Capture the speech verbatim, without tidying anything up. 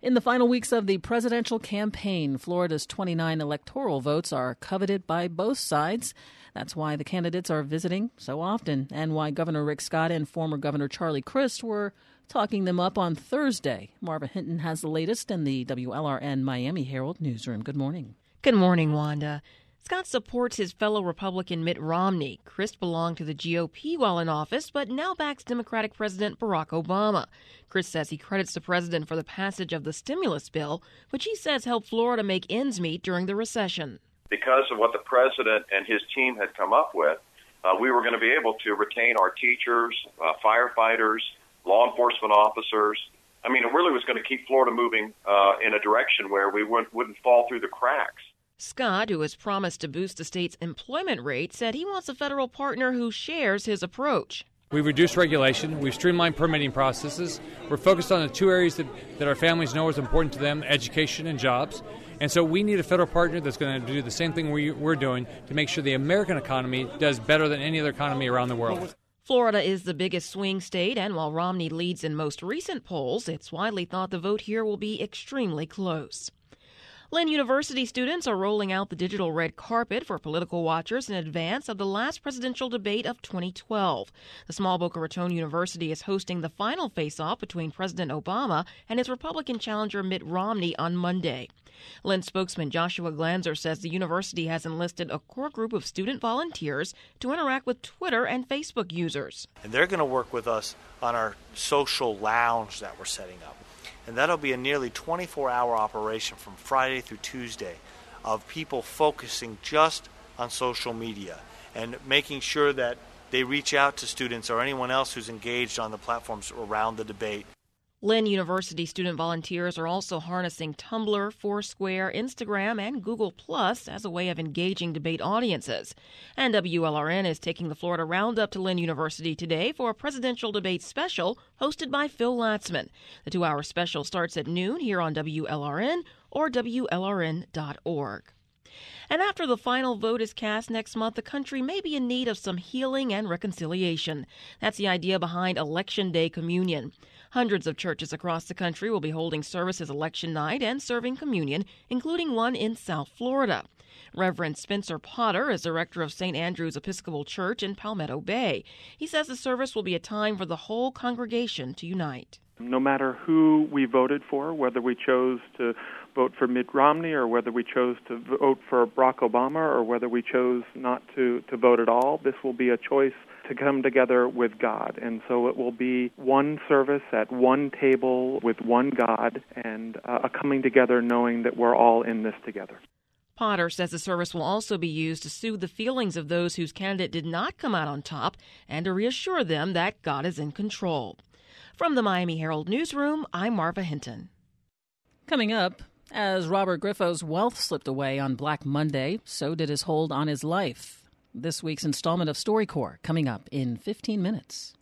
In the final weeks of the presidential campaign, Florida's twenty-nine electoral votes are coveted by both sides. That's why the candidates are visiting so often and why Governor Rick Scott and former Governor Charlie Crist were talking them up on Thursday. Marva Hinton has the latest in the W L R N Miami Herald newsroom. Good morning. Good morning, Wanda. Scott supports his fellow Republican Mitt Romney. Crist belonged to the G O P while in office, but now backs Democratic President Barack Obama. Crist says he credits the president for the passage of the stimulus bill, which he says helped Florida make ends meet during the recession. Because of what the president and his team had come up with, uh, we were going to be able to retain our teachers, uh, firefighters, law enforcement officers. I mean, it really was going to keep Florida moving uh, in a direction where we wouldn't, wouldn't fall through the cracks. Scott, who has promised to boost the state's employment rate, said he wants a federal partner who shares his approach. We've reduced regulation. We've streamlined permitting processes. We're focused on the two areas that, that our families know is important to them, education and jobs. And so we need a federal partner that's going to do the same thing we, we're doing to make sure the American economy does better than any other economy around the world. Florida is the biggest swing state, and while Romney leads in most recent polls, it's widely thought the vote here will be extremely close. Lynn University students are rolling out the digital red carpet for political watchers in advance of the last presidential debate of twenty twelve. The small Boca Raton University is hosting the final face-off between President Obama and his Republican challenger Mitt Romney on Monday. Lynn spokesman Joshua Glanzer says the university has enlisted a core group of student volunteers to interact with Twitter and Facebook users. And they're going to work with us on our social lounge that we're setting up. And that'll be a nearly twenty-four hour operation from Friday through Tuesday of people focusing just on social media and making sure that they reach out to students or anyone else who's engaged on the platforms around the debate. Lynn University student volunteers are also harnessing Tumblr, Foursquare, Instagram, and Google Plus as a way of engaging debate audiences. And W L R N is taking the Florida Roundup to Lynn University today for a presidential debate special hosted by Phil Latzman. The two-hour special starts at noon here on W L R N or W L R N dot org. And after the final vote is cast next month, the country may be in need of some healing and reconciliation. That's the idea behind Election Day Communion. Hundreds of churches across the country will be holding services election night and serving communion, including one in South Florida. Reverend Spencer Potter is director of Saint Andrew's Episcopal Church in Palmetto Bay. He says the service will be a time for the whole congregation to unite. No matter who we voted for, whether we chose to vote for Mitt Romney or whether we chose to vote for Barack Obama or whether we chose not to, to vote at all, this will be a choice to come together with God. And so it will be one service at one table with one God and uh, a coming together knowing that we're all in this together. Potter says the service will also be used to soothe the feelings of those whose candidate did not come out on top and to reassure them that God is in control. From the Miami Herald newsroom, I'm Marva Hinton. Coming up, as Robert Griffo's wealth slipped away on Black Monday, so did his hold on his life. This week's installment of StoryCorps coming up in fifteen minutes.